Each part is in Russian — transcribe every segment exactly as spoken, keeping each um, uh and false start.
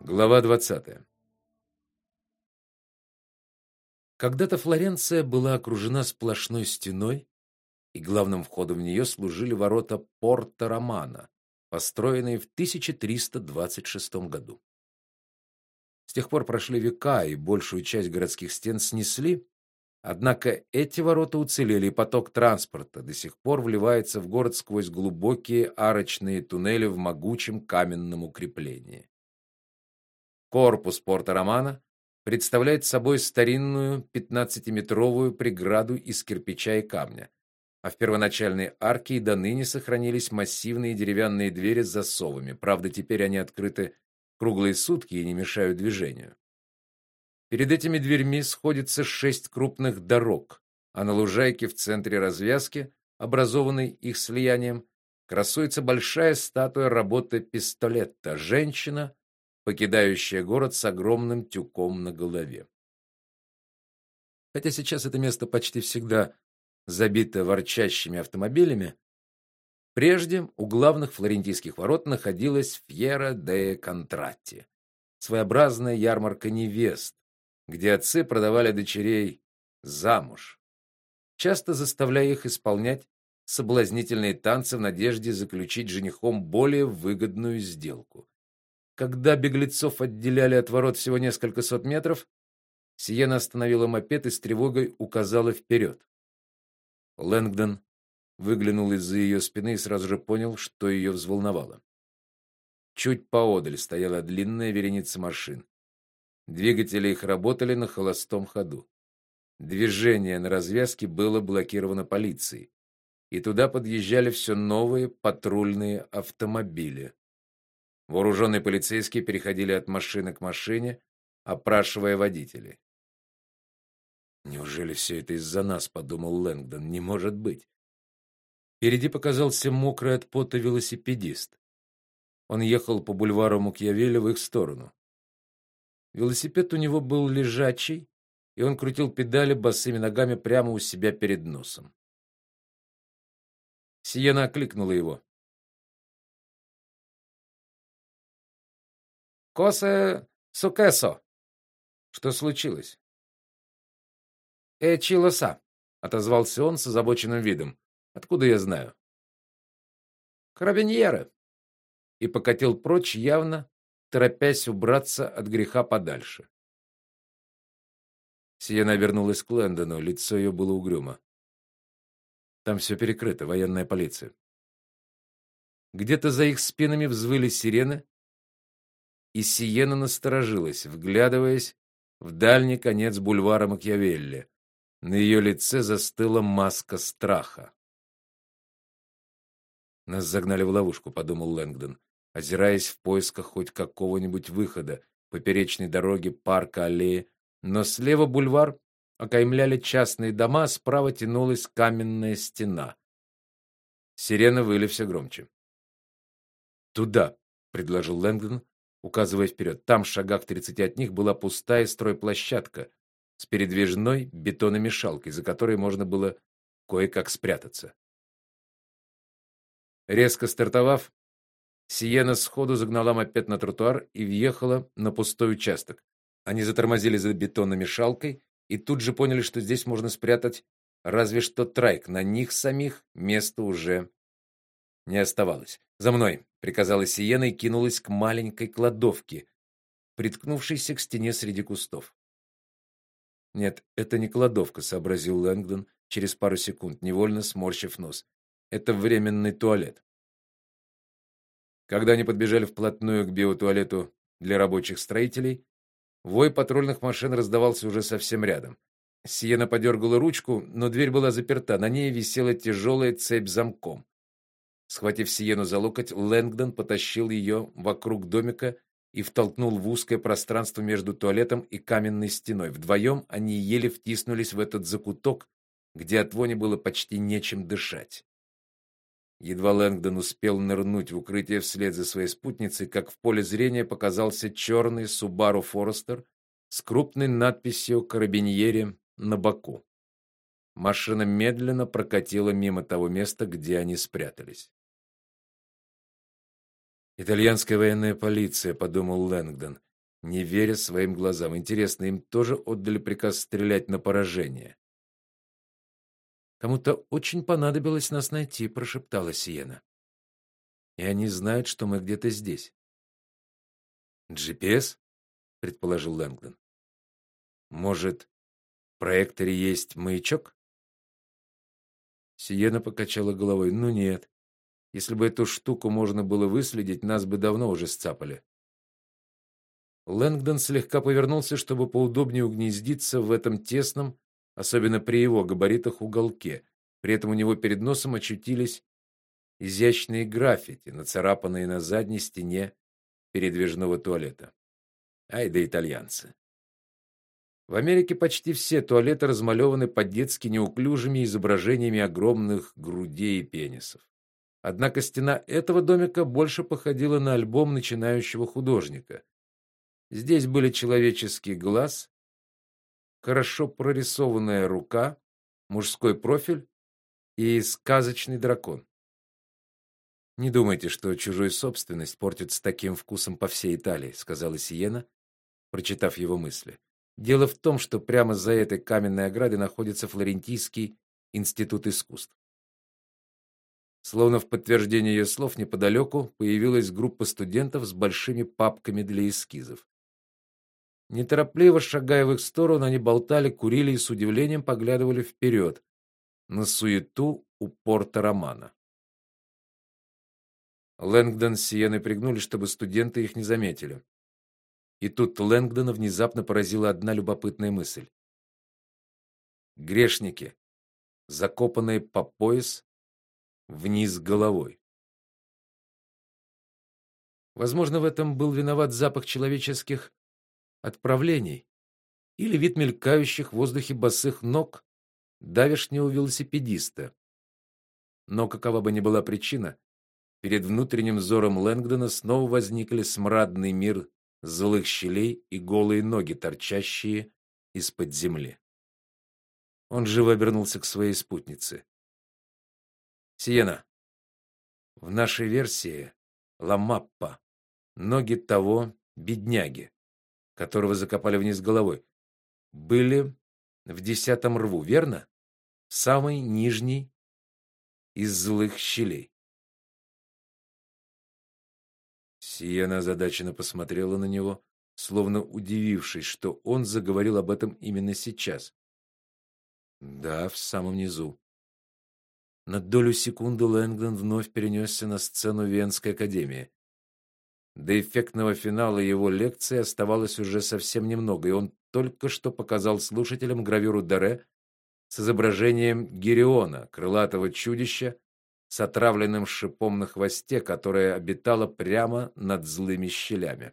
Глава двадцатая. Когда-то Флоренция была окружена сплошной стеной, и главным входом в нее служили ворота Порто-Романо, построенные в тысяча триста двадцать шестом году. С тех пор прошли века, и большую часть городских стен снесли, однако эти ворота уцелели, и поток транспорта до сих пор вливается в город сквозь глубокие арочные туннели в могучем каменном укреплении. Корпус Порто-Романо представляет собой старинную пятнадцатиметровую преграду из кирпича и камня, а в первоначальной арке и до ныне сохранились массивные деревянные двери с засовами. Правда, теперь они открыты круглые сутки и не мешают движению. Перед этими дверьми сходятся шесть крупных дорог, а на лужайке в центре развязки, образованной их слиянием, красуется большая статуя работы Пистолетто, женщина, покидающая город с огромным тюком на голове. Хотя сейчас это место почти всегда забито ворчащими автомобилями, прежде у главных флорентийских ворот находилась Фьера де Контратти, своеобразная ярмарка невест, где отцы продавали дочерей замуж, часто заставляя их исполнять соблазнительные танцы в надежде заключить с женихом более выгодную сделку. Когда беглецов отделяли от ворот всего несколько сот метров, Сиена остановила мопед и с тревогой указала вперед. Лэнгдон выглянул из-за ее спины и сразу же понял, что ее взволновало. Чуть поодаль стояла длинная вереница машин. Двигатели их работали на холостом ходу. Движение на развязке было блокировано полицией, и туда подъезжали все новые патрульные автомобили. Вооруженные полицейские переходили от машины к машине, опрашивая водителей. Неужели все это из-за нас, подумал Лэнгдон, не может быть. Впереди показался мокрый от пота велосипедист. Он ехал по бульвару Макиавелли в их сторону. Велосипед у него был лежачий, и он крутил педали босыми ногами прямо у себя перед носом. Сиена окликнула его. Косе сукесо. Что случилось? Э чилоса, отозвался он с озабоченным видом. Откуда я знаю? Карабиньеры. И покатил прочь, явно торопясь убраться от греха подальше. Сиена обернулась к Лэндону, лицо ее было угрюмо. Там все перекрыто, военная полиция. Где-то за их спинами взвыли сирены, и Сиена насторожилась, вглядываясь в дальний конец бульвара Макиавелли. На ее лице застыла маска страха. Нас загнали в ловушку, подумал Лэнгдон, озираясь в поисках хоть какого-нибудь выхода поперечной дороги, парка, аллеи, но слева бульвар окаймляли частные дома, а справа тянулась каменная стена. Сирены выли все громче. Туда, предложил Лэнгдон, указывая вперед. Там, в шагах тридцати от них, была пустая стройплощадка с передвижной бетономешалкой, за которой можно было кое-как спрятаться. Резко стартовав, Сиена сходу загнала мопед на тротуар и въехала на пустой участок. Они затормозили за бетономешалкой и тут же поняли, что здесь можно спрятать разве что трайк. На них самих места уже не оставалось. "За мной", приказала Сиена и кинулась к маленькой кладовке, приткнувшейся к стене среди кустов. Нет, это не кладовка, сообразил Лэнгдон через пару секунд, невольно сморщив нос. Это временный туалет. Когда они подбежали вплотную к биотуалету для рабочих строителей, вой патрульных машин раздавался уже совсем рядом. Сиена подергала ручку, но дверь была заперта, на ней висела тяжелая цепь с замком. Схватив Сиену за локоть, Лэнгдон потащил ее вокруг домика и втолкнул в узкое пространство между туалетом и каменной стеной. Вдвоем они еле втиснулись в этот закуток, где от вони было почти нечем дышать. Едва Лэнгдон успел нырнуть в укрытие вслед за своей спутницей, как в поле зрения показался черный Subaru Forester с крупной надписью «Карабиньери» на боку. Машина медленно прокатила мимо того места, где они спрятались. Итальянская военная полиция, подумал Лэнгдон. не веря своим глазам. Интересно, им тоже отдали приказ стрелять на поражение? Кому-то очень понадобилось нас найти, прошептала Сиена. И они знают, что мы где-то здесь. джи пи эс, предположил Лэнгдон. Может, в проекторе есть маячок? Сиена покачала головой. Ну нет. Если бы эту штуку можно было выследить, нас бы давно уже сцапали. Лэнгдон слегка повернулся, чтобы поудобнее угнездиться в этом тесном, особенно при его габаритах, уголке. При этом у него перед носом очутились изящные граффити, нацарапанные на задней стене передвижного туалета. Ай да итальянцы. В Америке почти все туалеты размалеваны по-детски неуклюжими изображениями огромных грудей и пенисов. Однако стена этого домика больше походила на альбом начинающего художника. Здесь были человеческий глаз, хорошо прорисованная рука, мужской профиль и сказочный дракон. Не думайте, что чужую собственность портят с таким вкусом по всей Италии, сказала Сиена, прочитав его мысли. Дело в том, что прямо за этой каменной оградой находится Флорентийский институт искусств. Словно в подтверждение ее слов, неподалеку появилась группа студентов с большими папками для эскизов. Неторопливо шагая в их сторону, они болтали, курили и с удивлением поглядывали вперед на суету у порта Романа. Лэнгдон с Сиеной пригнулись, чтобы студенты их не заметили. И тут Лэнгдона внезапно поразила одна любопытная мысль. Грешники, закопанные по пояс вниз головой. Возможно, в этом был виноват запах человеческих отправлений или вид мелькающих в воздухе босых ног давешнего велосипедиста. Но какова бы ни была причина, перед внутренним взором Лэнгдона снова возникли смрадный мир злых щелей и голые ноги, торчащие из-под земли. Он живо обернулся к своей спутнице. Сиена, в нашей версии Ла Маппа ноги того бедняги, которого закопали вниз головой, были в десятом рву, верно? В самой нижней из злых щелей. Сиена озадаченно посмотрела на него, словно удивившись, что он заговорил об этом именно сейчас. Да, в самом низу. На долю секунды Лэнгдон вновь перенесся на сцену Венской академии. До эффектного финала его лекции оставалось уже совсем немного, и он только что показал слушателям гравюру Дере с изображением Гериона, крылатого чудища с отравленным шипом на хвосте, которое обитало прямо над злыми щелями.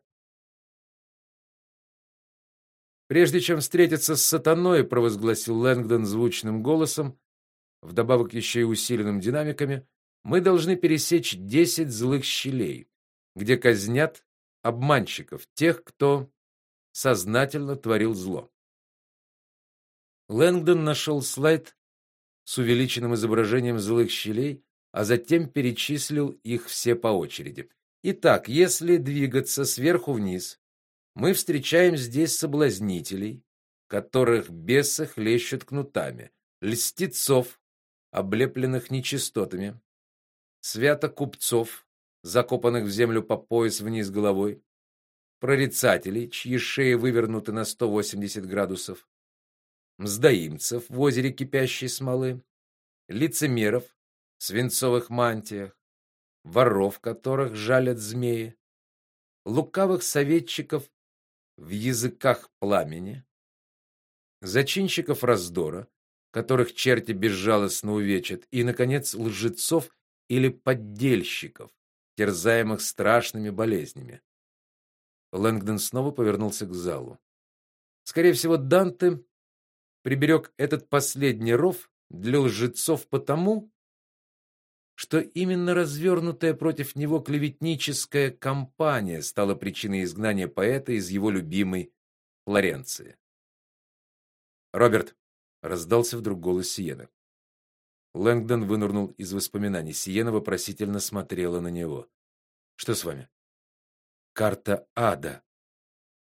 Прежде чем встретиться с сатаной, провозгласил Лэнгдон звучным голосом, вдобавок еще и усиленным динамиками, мы должны пересечь десять злых щелей, где казнят обманщиков, тех, кто сознательно творил зло. Лэнгдон нашел слайд с увеличенным изображением злых щелей, а затем перечислил их все по очереди. Итак, если двигаться сверху вниз, мы встречаем здесь соблазнителей, которых бесы хлещут кнутами, льстецов, облепленных нечистотами, святокупцов, закопанных в землю по пояс вниз головой, прорицателей, чьи шеи вывернуты на сто восемьдесят градусов, мздоимцев в озере кипящей смолы, лицемеров в свинцовых мантиях, воров, которых жалят змеи, лукавых советчиков в языках пламени, зачинщиков раздора, которых черти безжалостно увечат, и наконец лжецов или поддельщиков, терзаемых страшными болезнями. Лэнгдон снова повернулся к залу. Скорее всего, Данте приберег этот последний ров для лжецов потому, что именно развернутая против него клеветническая кампания стала причиной изгнания поэта из его любимой Флоренции. Роберт, раздался вдруг голос Сиены. Лэнгдон вынырнул из воспоминаний. Сиена вопросительно смотрела на него. Что с вами? Карта ада.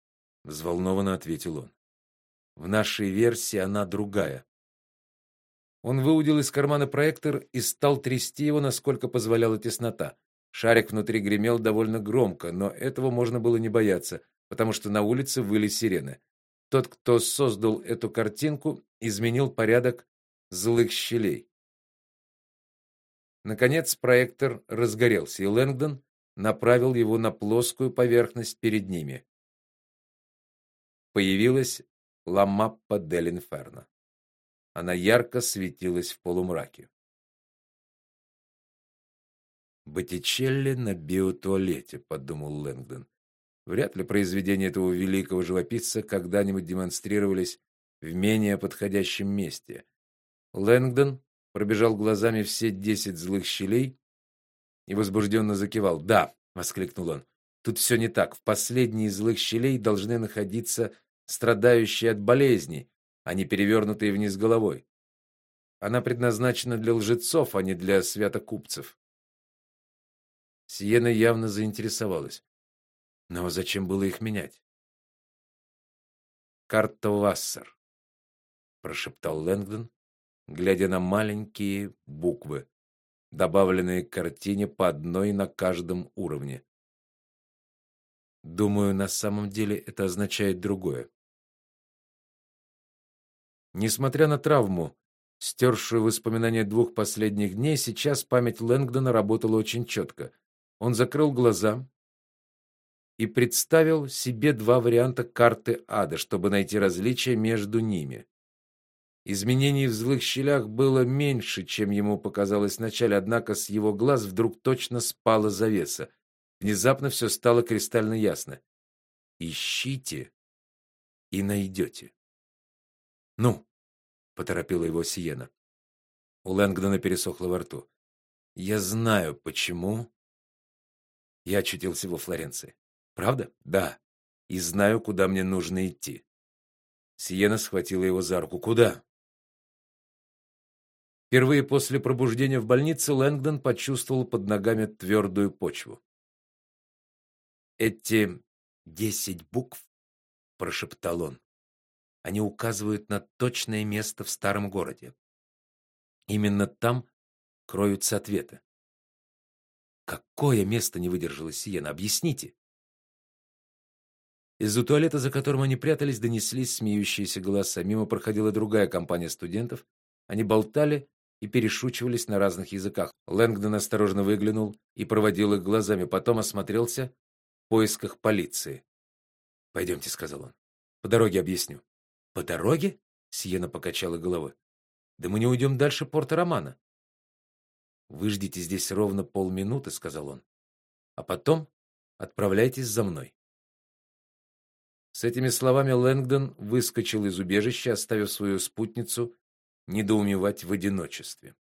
взволнованно ответил он. В нашей версии она другая. Он выудил из кармана проектор и стал трясти его, насколько позволяла теснота. Шарик внутри гремел довольно громко, но этого можно было не бояться, потому что на улице выли сирены. Тот, кто создал эту картинку, изменил порядок злых щелей. Наконец проектор разгорелся, и Лэнгдон направил его на плоскую поверхность перед ними. Появилась Ла Маппа дель Инферно. Она ярко светилась в полумраке. Боттичелли на биотуалете, подумал Лэнгдон. Вряд ли произведения этого великого живописца когда-нибудь демонстрировались в менее подходящем месте. Лэнгдон пробежал глазами все десять злых щелей и возбужденно закивал. "Да", воскликнул он. "Тут все не так. В последней из злых щелей должны находиться страдающие от болезней, а не перевернутые вниз головой. Она предназначена для лжецов, а не для святокупцев". Сиена явно заинтересовалась. Но зачем было их менять? "Картовассер", прошептал Лэнгдон, глядя на маленькие буквы, добавленные к картине по одной на каждом уровне. Думаю, на самом деле это означает другое. Несмотря на травму, стершую воспоминания двух последних дней, сейчас память Лэнгдона работала очень четко. Он закрыл глаза и представил себе два варианта карты ада, чтобы найти различия между ними. Изменений в злых щелях было меньше, чем ему показалось вначале, однако с его глаз вдруг точно спала завеса. Внезапно все стало кристально ясно. Ищите и найдете. Ну, поторопила его Сиена. У Лэнгдона пересохло во рту. Я знаю, почему я очутился во Флоренции. Правда? Да. И знаю, куда мне нужно идти. Сиена схватила его за руку. Куда? Впервые после пробуждения в больнице Лэнгдон почувствовал под ногами твердую почву. Эти десять букв, прошептал он. Они указывают на точное место в старом городе. Именно там кроются ответы. Какое место, не выдержала Сиена? Объясните. Из-за туалета, за которым они прятались, донеслись смеющиеся голоса. Мимо проходила другая компания студентов. Они болтали и перешучивались на разных языках. Лэнгдон осторожно выглянул и проводил их глазами, потом осмотрелся в поисках полиции. «Пойдемте», — сказал он. «По дороге объясню». «По дороге?» — Сиена покачала головой. «Да мы не уйдем дальше порта Романа». «Вы ждите здесь ровно полминуты», — сказал он. «А потом отправляйтесь за мной». С этими словами Лэнгдон выскочил из убежища, оставив свою спутницу недоумевать в одиночестве.